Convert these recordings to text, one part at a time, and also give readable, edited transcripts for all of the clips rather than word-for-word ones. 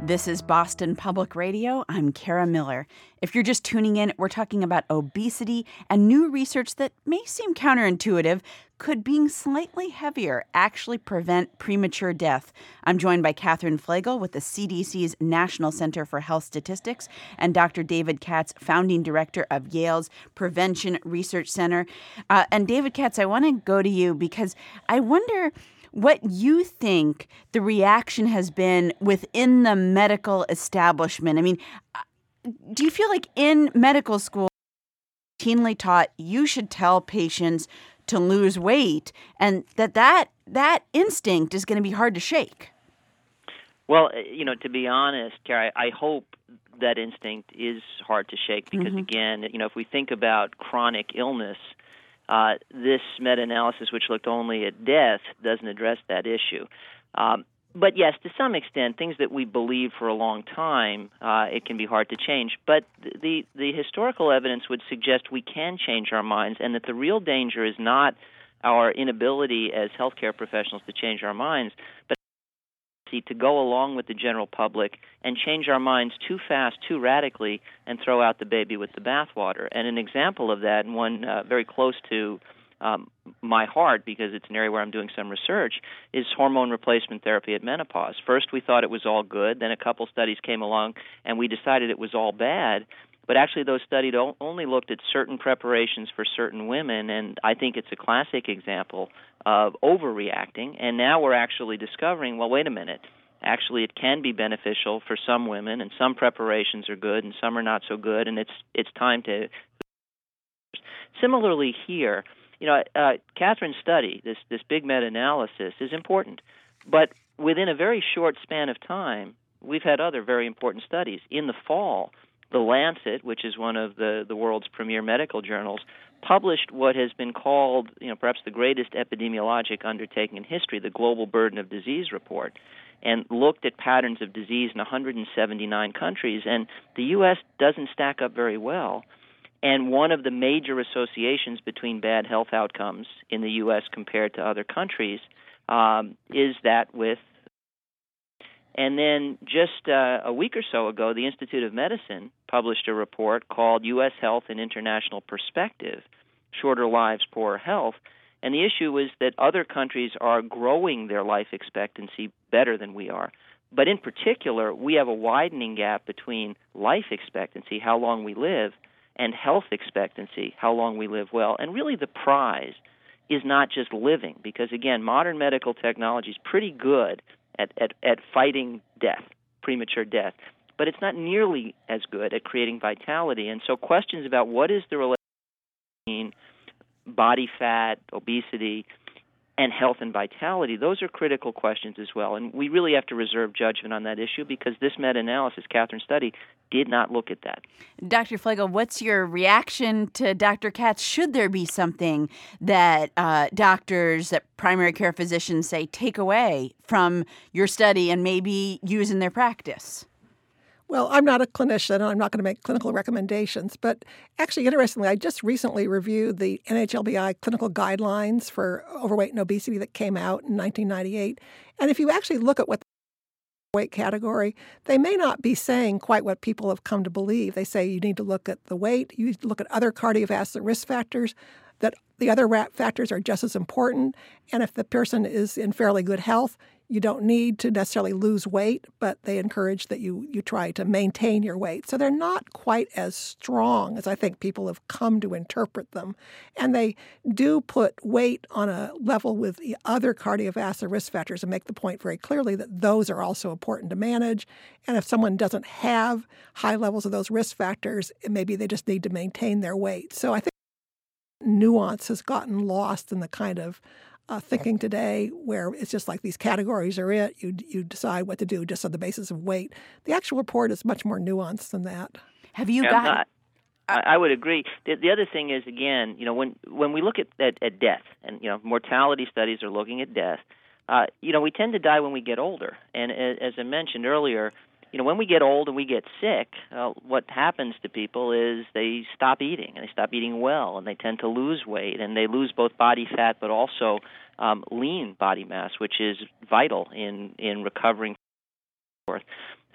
This is Boston Public Radio. I'm Kara Miller. If you're just tuning in, we're talking about obesity and new research that may seem counterintuitive. Could being slightly heavier actually prevent premature death? I'm joined by Catherine Flegel with the CDC's National Center for Health Statistics and Dr. David Katz, founding director of Yale's Prevention Research Center. And David Katz, I want to go to you because I wonder what you think the reaction has been within the medical establishment. I mean, do you feel like in medical school, routinely taught you should tell patients to lose weight, and that instinct is going to be hard to shake? Well, to be honest, Kara, I hope that instinct is hard to shake because, again, if we think about chronic illness, this meta-analysis, which looked only at death, doesn't address that issue. But yes, to some extent, things that we believe for a long time, it can be hard to change. But the historical evidence would suggest we can change our minds, and that the real danger is not our inability as healthcare professionals to change our minds, but to go along with the general public and change our minds too fast, too radically, and throw out the baby with the bathwater. And an example of that, and one very close to my heart, because it's an area where I'm doing some research, is hormone replacement therapy at menopause. First, we thought it was all good. Then a couple studies came along, and we decided it was all bad. But actually, those studies only looked at certain preparations for certain women, and I think it's a classic example of overreacting. And now we're actually discovering, well, wait a minute. Actually, it can be beneficial for some women, and some preparations are good, and some are not so good, and it's time to. Similarly here, Catherine's study, this big meta-analysis, is important. But within a very short span of time, we've had other very important studies. In the fall, The Lancet, which is one of the world's premier medical journals, published what has been called, perhaps the greatest epidemiologic undertaking in history, the Global Burden of Disease Report, and looked at patterns of disease in 179 countries. And the U.S. doesn't stack up very well. And one of the major associations between bad health outcomes in the U.S. compared to other countries is that with. And then just a week or so ago, the Institute of Medicine published a report called U.S. Health in International Perspective, Shorter Lives, Poorer Health. And the issue is that other countries are growing their life expectancy better than we are. But in particular, we have a widening gap between life expectancy, how long we live, and health expectancy, how long we live well. And really the prize is not just living, because, again, modern medical technology is pretty good at fighting death, premature death, but it's not nearly as good at creating vitality. And so questions about what is the relationship between body fat, obesity, and health and vitality, those are critical questions as well. And we really have to reserve judgment on that issue because this meta-analysis, Catherine's study, did not look at that. Dr. Flegel, what's your reaction to Dr. Katz? Should there be something that doctors, that primary care physicians say, take away from your study and maybe use in their practice? Well, I'm not a clinician, and I'm not going to make clinical recommendations. But actually, interestingly, I just recently reviewed the NHLBI clinical guidelines for overweight and obesity that came out in 1998. And if you actually look at what the weight category, they may not be saying quite what people have come to believe. They say you need to look at the weight, you look at other cardiovascular risk factors, that the other factors are just as important. And if the person is in fairly good health, you don't need to necessarily lose weight, but they encourage that you try to maintain your weight. So they're not quite as strong as I think people have come to interpret them. And they do put weight on a level with the other cardiovascular risk factors and make the point very clearly that those are also important to manage. And if someone doesn't have high levels of those risk factors, maybe they just need to maintain their weight. So I think nuance has gotten lost in the kind of thinking today where it's just like these categories are it. You decide what to do just on the basis of weight. The actual report is much more nuanced than that. Have you got? I would agree. The other thing is, again, when we look at death, and mortality studies are looking at death, we tend to die when we get older. And as I mentioned earlier, when we get old and we get sick, what happens to people is they stop eating, and they stop eating well, and they tend to lose weight, and they lose both body fat but also lean body mass, which is vital in recovering from forth.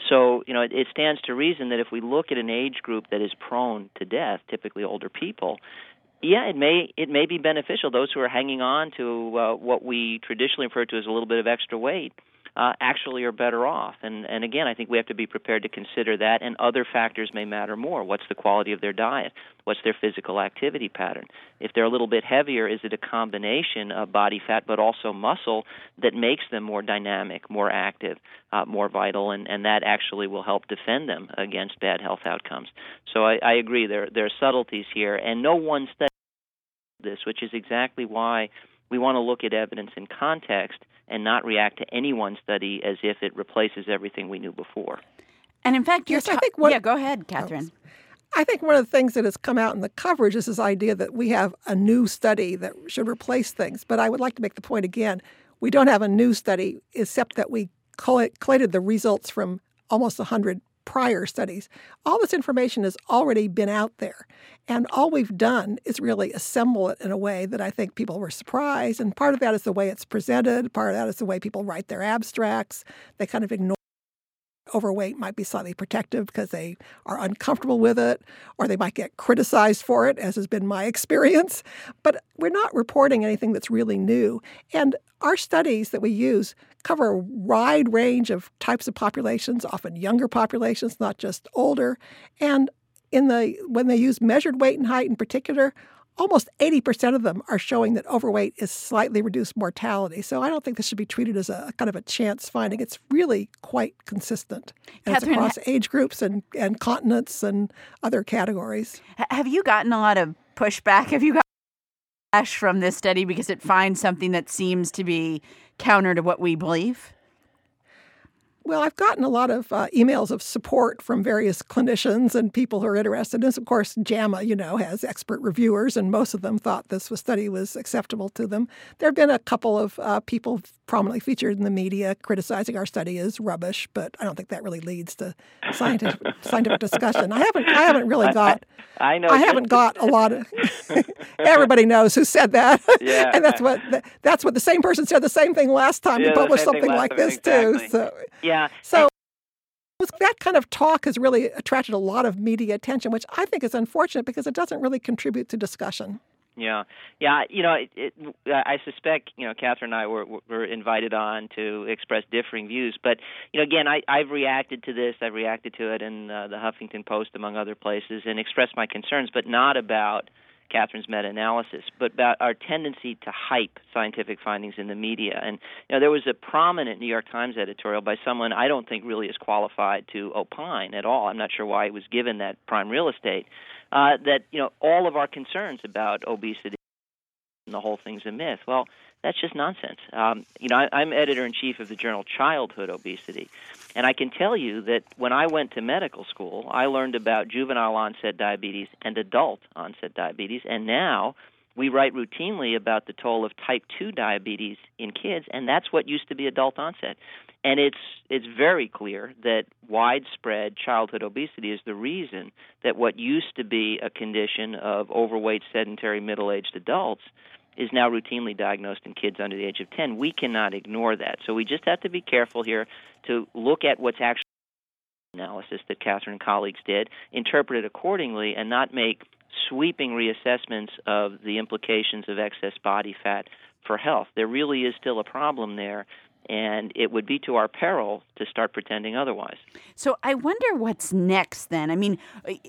So, it stands to reason that if we look at an age group that is prone to death, typically older people, yeah, it may be beneficial. Those who are hanging on to what we traditionally refer to as a little bit of extra weight actually are better off. And again, I think we have to be prepared to consider that, and other factors may matter more. What's the quality of their diet? What's their physical activity pattern? If they're a little bit heavier, is it a combination of body fat but also muscle that makes them more dynamic, more active, more vital, and that actually will help defend them against bad health outcomes? So I agree. There are subtleties here, and no one study this, which is exactly why we want to look at evidence in context and not react to any one study as if it replaces everything we knew before. And in fact, Yes, yeah, go ahead, Catherine. I think one of the things that has come out in the coverage is this idea that we have a new study that should replace things. But I would like to make the point again, we don't have a new study except that we collated the results from almost 100 prior studies. All this information has already been out there. And all we've done is really assemble it in a way that I think people were surprised. And part of that is the way it's presented. Part of that is the way people write their abstracts. They kind of ignore overweight might be slightly protective because they are uncomfortable with it, or they might get criticized for it, as has been my experience. But we're not reporting anything that's really new. And our studies that we use cover a wide range of types of populations, often younger populations, not just older. And when they use measured weight and height in particular, almost 80% of them are showing that overweight is slightly reduced mortality. So I don't think this should be treated as a kind of a chance finding. It's really quite consistent. And Catherine, it's across age groups and continents and other categories. Have you gotten a lot of pushback? Have you got backlash from this study because it finds something that seems to be counter to what we believe? Well, I've gotten a lot of emails of support from various clinicians and people who are interested. And of course, JAMA, has expert reviewers, and most of them thought this study was acceptable to them. There have been a couple of people prominently featured in the media criticizing our study as rubbish, but I don't think that really leads to scientific discussion. I haven't really got. I know. I haven't got a lot of. Everybody knows who said that, yeah, and that's what the same person said the same thing last time you published something like this exactly. too. So. Yeah. So that kind of talk has really attracted a lot of media attention, which I think is unfortunate because it doesn't really contribute to discussion. Yeah. I suspect Catherine and I were invited on to express differing views, but again, I've reacted to this. I've reacted to it in the Huffington Post, among other places, and expressed my concerns, but not about Catherine's meta-analysis, but about our tendency to hype scientific findings in the media. And there was a prominent New York Times editorial by someone I don't think really is qualified to opine at all. I'm not sure why he was given that prime real estate. That all of our concerns about obesity and the whole thing's a myth. Well, that's just nonsense. I'm editor-in-chief of the journal Childhood Obesity, and I can tell you that when I went to medical school, I learned about juvenile onset diabetes and adult onset diabetes, and now we write routinely about the toll of type 2 diabetes in kids, and that's what used to be adult onset. And it's very clear that widespread childhood obesity is the reason that what used to be a condition of overweight, sedentary, middle-aged adults is now routinely diagnosed in kids under the age of 10. We cannot ignore that. So we just have to be careful here to look at what's actually analysis that Catherine and colleagues did, interpret it accordingly, and not make sweeping reassessments of the implications of excess body fat for health. There really is still a problem there, and it would be to our peril to start pretending otherwise. So I wonder what's next then. I mean,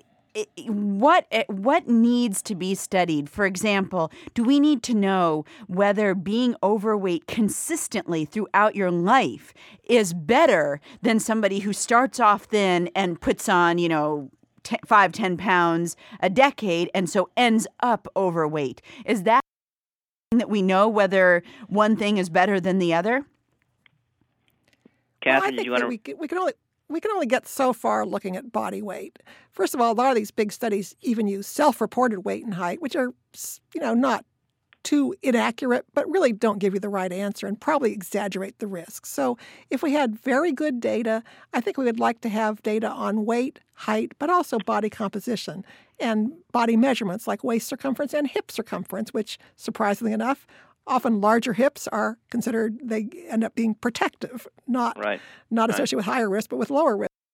what needs to be studied? For example, do we need to know whether being overweight consistently throughout your life is better than somebody who starts off thin and puts on, 5-10 pounds a decade and so ends up overweight? Is that we know whether one thing is better than the other? Catherine, well, I think we can only get so far looking at body weight. First of all, a lot of these big studies even use self-reported weight and height, which are, not too inaccurate, but really don't give you the right answer and probably exaggerate the risk. So if we had very good data, I think we would like to have data on weight, height, but also body composition and body measurements like waist circumference and hip circumference, which, surprisingly enough, often larger hips are considered, they end up being protective, not associated with higher risk, but with lower risk.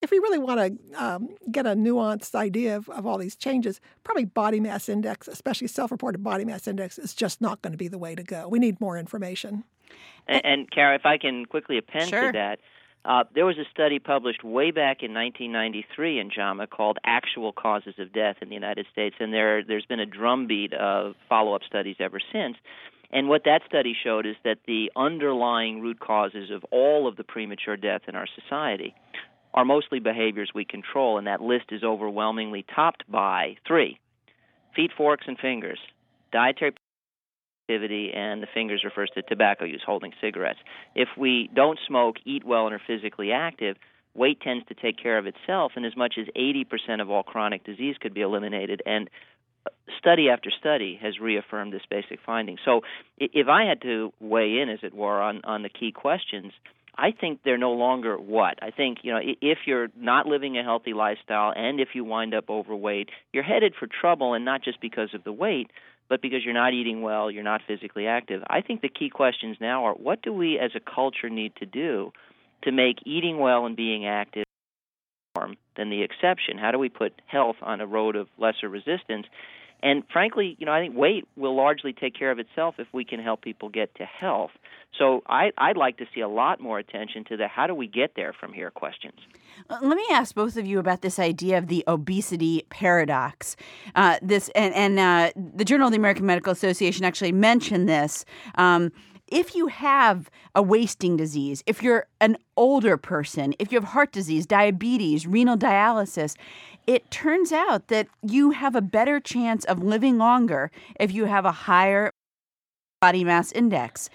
if we really want to get a nuanced idea of all these changes, probably body mass index, especially self-reported body mass index, is just not going to be the way to go. We need more information. And Kara, if I can quickly append Sure. to that, there was a study published way back in 1993 in JAMA called Actual Causes of Death in the United States, and there's been a drumbeat of follow-up studies ever since. And what that study showed is that the underlying root causes of all of the premature death in our society are mostly behaviors we control, and that list is overwhelmingly topped by 3: feet, forks, and fingers, dietary activity, and the fingers refers to tobacco use, holding cigarettes. If we don't smoke, eat well, and are physically active, weight tends to take care of itself, and as much as 80% of all chronic disease could be eliminated. And study after study has reaffirmed this basic finding. So if I had to weigh in, as it were, on the key questions, I think they're no longer what. I think, if you're not living a healthy lifestyle and if you wind up overweight, you're headed for trouble, and not just because of the weight, but because you're not eating well, you're not physically active. I think the key questions now are, what do we as a culture need to do to make eating well and being active more than the exception? How do we put health on a road of lesser resistance? And frankly, I think weight will largely take care of itself if we can help people get to health. So I'd like to see a lot more attention to the how do we get there from here questions. Let me ask both of you about this idea of the obesity paradox. The Journal of the American Medical Association actually mentioned this. If you have a wasting disease, if you're an older person, if you have heart disease, diabetes, renal dialysis, it turns out that you have a better chance of living longer if you have a higher body mass index.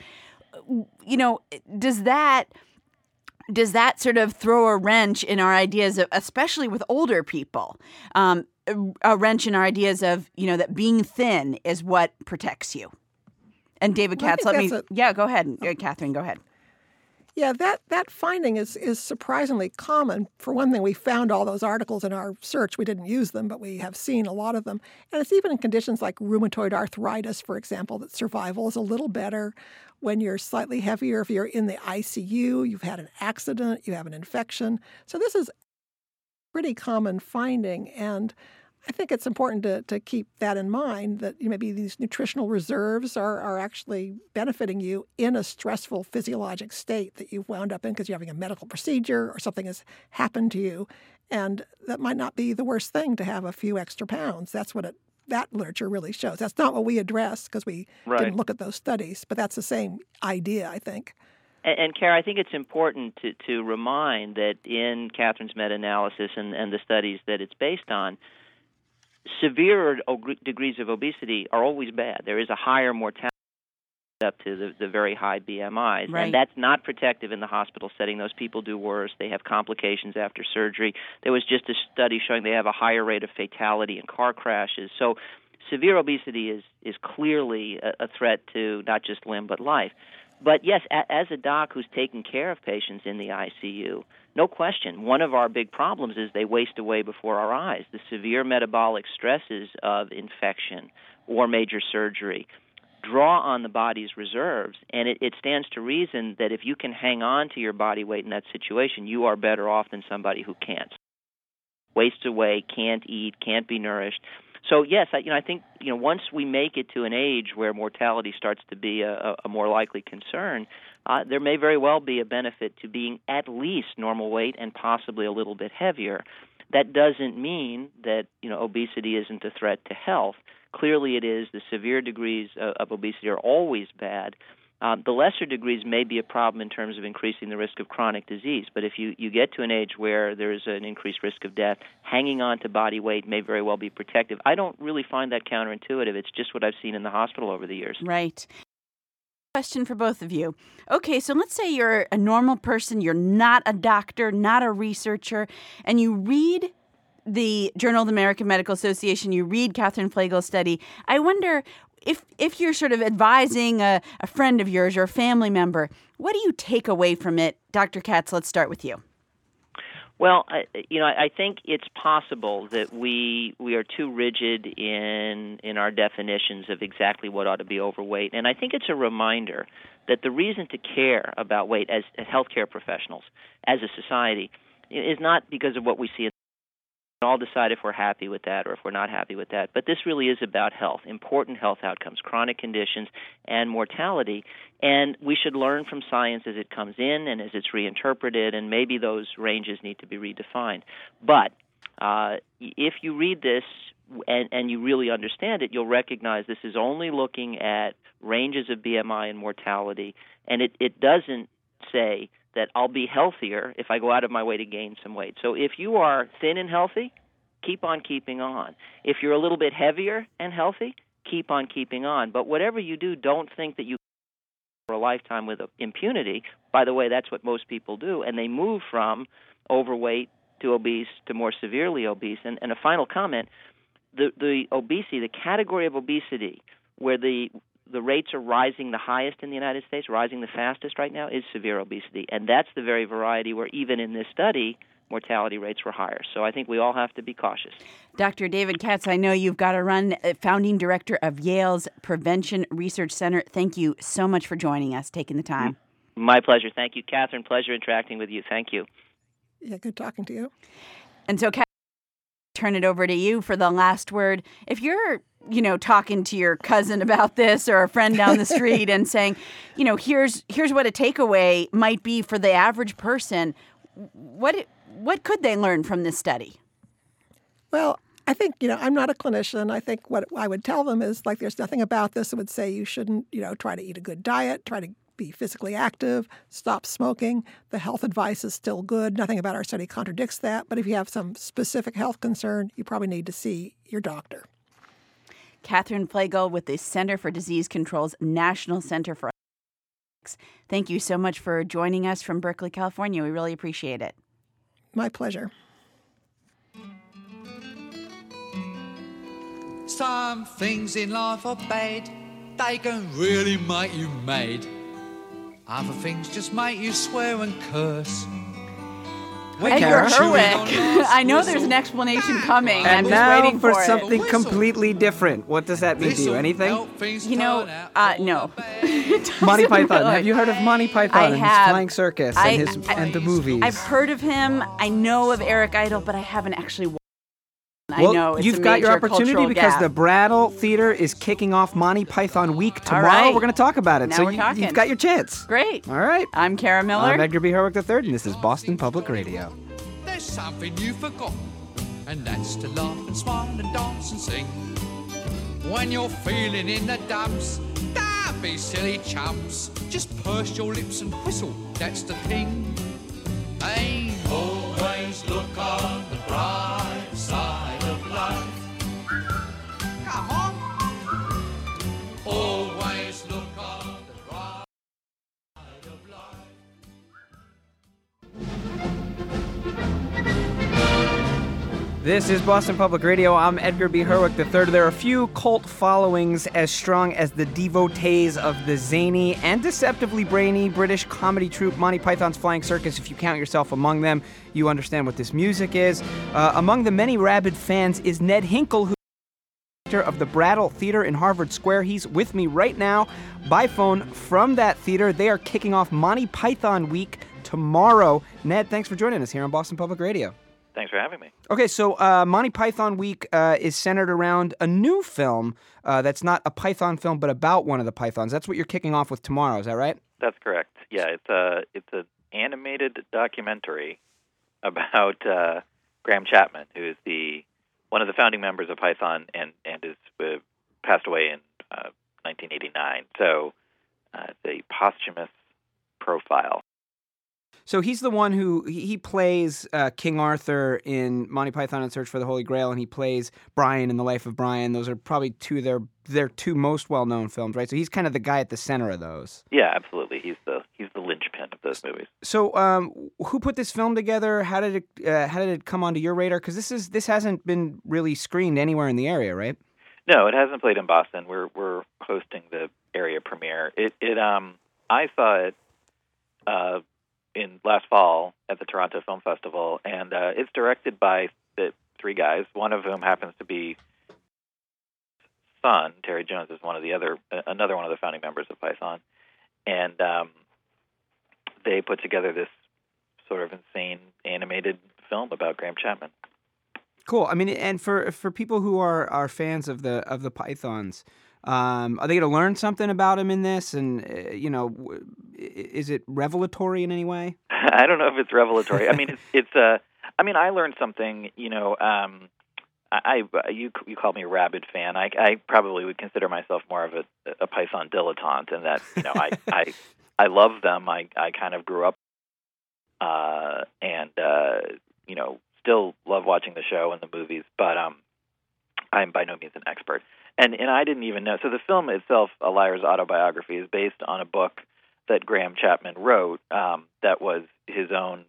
Does that sort of throw a wrench in our ideas of, especially with older people, a wrench in our ideas of, that being thin is what protects you? And David Katz, go ahead. Catherine, go ahead. Yeah, that finding is surprisingly common. For one thing, we found all those articles in our search. We didn't use them, but we have seen a lot of them. And it's even in conditions like rheumatoid arthritis, for example, that survival is a little better when you're slightly heavier. If you're in the ICU, you've had an accident, you have an infection. So this is a pretty common finding, and I think it's important to keep that in mind, that maybe these nutritional reserves are actually benefiting you in a stressful physiologic state that you've wound up in because you're having a medical procedure or something has happened to you. And that might not be the worst thing to have a few extra pounds. That's what that literature really shows. That's not what we address because we didn't look at those studies, but that's the same idea, I think. And Kara, I think it's important to remind that in Catherine's meta-analysis and the studies that it's based on, severe degrees of obesity are always bad. There is a higher mortality up to the very high BMIs. Right. And that's not protective in the hospital setting. Those people do worse. They have complications after surgery. There was just a study showing they have a higher rate of fatality in car crashes. So severe obesity is clearly a threat to not just limb but life. But yes, as a doc who's taking care of patients in the ICU, no question, one of our big problems is they waste away before our eyes. The severe metabolic stresses of infection or major surgery draw on the body's reserves, and it stands to reason that if you can hang on to your body weight in that situation, you are better off than somebody who can't. Wastes away, can't eat, can't be nourished. So yes, I think once we make it to an age where mortality starts to be a more likely concern, there may very well be a benefit to being at least normal weight and possibly a little bit heavier. That doesn't mean that obesity isn't a threat to health. Clearly, it is. The severe degrees of obesity are always bad. The lesser degrees may be a problem in terms of increasing the risk of chronic disease, but if you get to an age where there's an increased risk of death, hanging on to body weight may very well be protective. I don't really find that counterintuitive. It's just what I've seen in the hospital over the years. Right. Question for both of you. Okay, so let's say you're a normal person, you're not a doctor, not a researcher, and you read the Journal of the American Medical Association, you read Catherine Flagle's study. I wonder if you're sort of advising a friend of yours or a family member, what do you take away from it? Dr. Katz, let's start with you. Well, I think it's possible that we are too rigid in our definitions of exactly what ought to be overweight. And I think it's a reminder that the reason to care about weight as healthcare professionals, as a society, is not because of what we see. All decide if we're happy with that or if we're not happy with that. But this really is about health, important health outcomes, chronic conditions, and mortality. And we should learn from science as it comes in and as it's reinterpreted, and maybe those ranges need to be redefined. But if you read this and you really understand it, you'll recognize this is only looking at ranges of BMI and mortality, and it doesn't say that I'll be healthier if I go out of my way to gain some weight. So if you are thin and healthy, keep on keeping on. If you're a little bit heavier and healthy, keep on keeping on. But whatever you do, don't think that you for a lifetime with impunity. By the way, that's what most people do, and they move from overweight to obese to more severely obese. And a final comment, the obesity, the category of obesity where the rates are rising the highest in the United States, rising the fastest right now, is severe obesity. And that's the very variety where even in this study, mortality rates were higher. So I think we all have to be cautious. Dr. David Katz, I know you've got to run, founding director of Yale's Prevention Research Center. Thank you so much for joining us, taking the time. My pleasure. Thank you, Catherine. Pleasure interacting with you. Thank you. Yeah, good talking to you. And so, Catherine, turn it over to you for the last word. If you're talking to your cousin about this or a friend down the street and saying, here's what a takeaway might be for the average person, what could they learn from this study? Well, I think, I'm not a clinician. I think what I would tell them is, there's nothing about this that would say you shouldn't, try to eat a good diet, try to be physically active, stop smoking. The health advice is still good. Nothing about our study contradicts that. But if you have some specific health concern, you probably need to see your doctor. Catherine Flegel with the Center for Disease Control's National Center for Thank you so much for joining us from Berkeley, California. We really appreciate it. My pleasure. Some things in life are bad. They can really make you mad. Other things just make you swear and curse. Edgar Herwick. I know there's an explanation coming. And I'm just now waiting for it. something completely different. What does that mean to you? Anything? No. Monty Python. Have you heard of Monty Python and his have. Flying Circus and the movies? I've heard of him. I know of Eric Idle, but I haven't actually watched. Well, I know it's you've a got your major opportunity cultural because gap. the Brattle Theater is kicking off Monty Python Week tomorrow. right. We're going to talk about it. Now so we're talking. you've got your chance. Great. All right. I'm Kara Miller. I'm Edgar B. Herwick III, and this is Boston Public Radio. There's something you forgot, and that's to laugh and smile and dance and sing. When you're feeling in the dumps, don't be silly chumps. Just purse your lips and whistle, that's the thing. Hey, always look on the bright side of life. Come on. Always look on the bright side of life. This is Boston Public Radio. I'm Edgar B. Herwick III. There are a few cult followings as strong as the devotees of the zany and deceptively brainy British comedy troupe Monty Python's Flying Circus. If you count yourself among them, you understand what this music is. Among the many rabid fans is Ned Hinkle, who of the Brattle Theater in Harvard Square. He's with me right now by phone from that theater. They are kicking off Monty Python Week tomorrow. Ned, thanks for joining us here on Boston Public Radio. Thanks for having me. Okay, so Monty Python Week is centered around a new film that's not a Python film, but about one of the Pythons. That's what you're kicking off with tomorrow, is that right? That's correct. Yeah, it's an animated documentary about Graham Chapman, who is one of the founding members of Python and is passed away in 1989. So it's a posthumous profile. So he's the one who he plays King Arthur in Monty Python and Search for the Holy Grail, and he plays Brian in The Life of Brian. Those are probably their two most well-known films, right? So he's kind of the guy at the center of those. Yeah, absolutely. He's the linchpin of those movies. So who put this film together? How did it come onto your radar? Because this hasn't been really screened anywhere in the area, right? No, it hasn't played in Boston. We're hosting the area premiere. I saw it in last fall at the Toronto Film Festival, and it's directed by the three guys, one of whom happens to be son. Terry Jones is another one of the founding members of Python, and they put together this sort of insane animated film about Graham Chapman. Cool. I mean, and for people who are fans of the Pythons, are they going to learn something about him in this? And is it revelatory in any way? I don't know if it's revelatory. I mean, I learned something. You called me a rabid fan. I probably would consider myself more of a Python dilettante, in that I love them. I kind of grew up, and still love watching the show and the movies, but I'm by no means an expert. And I didn't even know. So the film itself, A Liar's Autobiography, is based on a book that Graham Chapman wrote that was his own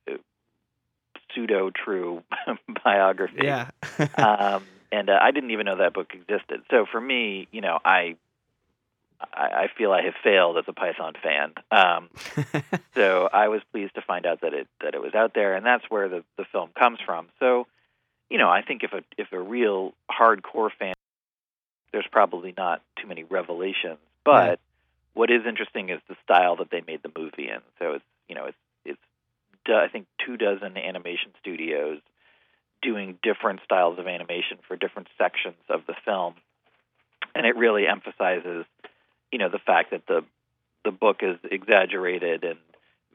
pseudo-true biography. Yeah. And I didn't even know that book existed. So for me, I feel I have failed as a Python fan. So I was pleased to find out that it was out there, and that's where the film comes from. So, I think if a real hardcore fan, there's probably not too many revelations. But right. What is interesting is the style that they made the movie in. So it's I think 24 animation studios doing different styles of animation for different sections of the film, and it really emphasizes the fact that the book is exaggerated and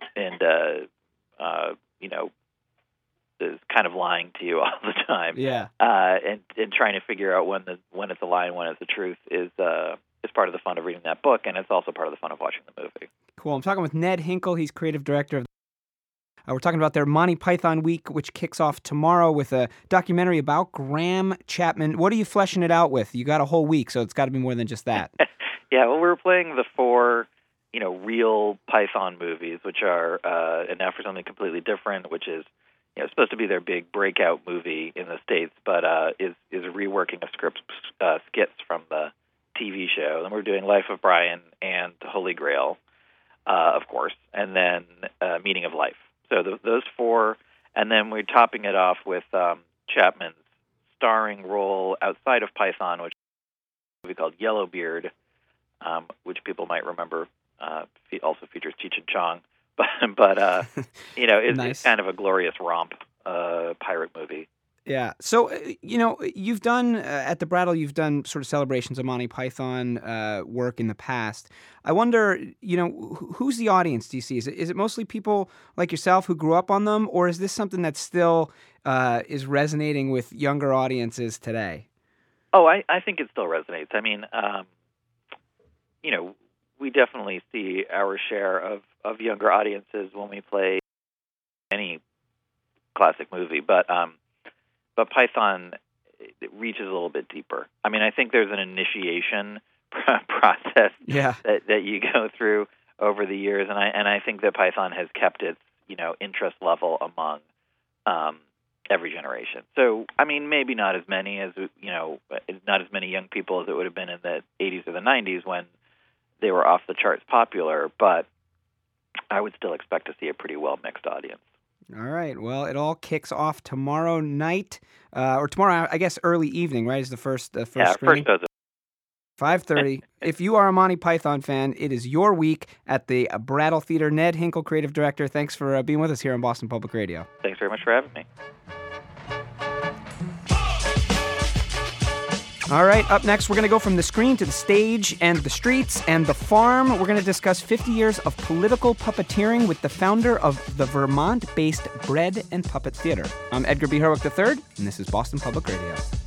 is kind of lying to you all the time. Yeah. And trying to figure out when it's a lie and when it's the truth is part of the fun of reading that book, and it's also part of the fun of watching the movie. Cool. I'm talking with Ned Hinkle. He's creative director of. We're talking about their Monty Python Week, which kicks off tomorrow with a documentary about Graham Chapman. What are you fleshing it out with? You got a whole week, so it's got to be more than just that. Yeah, well, we're playing the 4, real Python movies, which are, and now for something completely different, which is, supposed to be their big breakout movie in the States, but is reworking of skits from the TV show. And we're doing Life of Brian and Holy Grail, of course, and then Meaning of Life. So those 4, and then we're topping it off with Chapman's starring role outside of Python, which is a movie called Yellowbeard, which people might remember also features Cheech and Chong. But it's nice. Kind of a glorious romp pirate movie. Yeah. So, you've done, at the Brattle, you've done sort of celebrations of Monty Python work in the past. I wonder, who's the audience, do you see? Is it mostly people like yourself who grew up on them, or is this something that still is resonating with younger audiences today? Oh, I think it still resonates. I mean, we definitely see our share of younger audiences when we play any classic movie, but Python, it reaches a little bit deeper. I mean, I think there's an initiation process that you go through over the years, and I think that Python has kept its interest level among every generation. So, I mean, maybe not as many young people as it would have been in the 80s or the 90s when they were off the charts popular, but I would still expect to see a pretty well-mixed audience. All right. Well, it all kicks off tomorrow night, or tomorrow, I guess, early evening, right, is the first screening? First 5:30. If you are a Monty Python fan, it is your week at the Brattle Theater. Ned Hinkle, creative director, thanks for being with us here on Boston Public Radio. Thanks very much for having me. All right, up next, we're going to go from the screen to the stage and the streets and the farm. We're going to discuss 50 years of political puppeteering with the founder of the Vermont-based Bread and Puppet Theater. I'm Edgar B. Herwick III, and this is Boston Public Radio.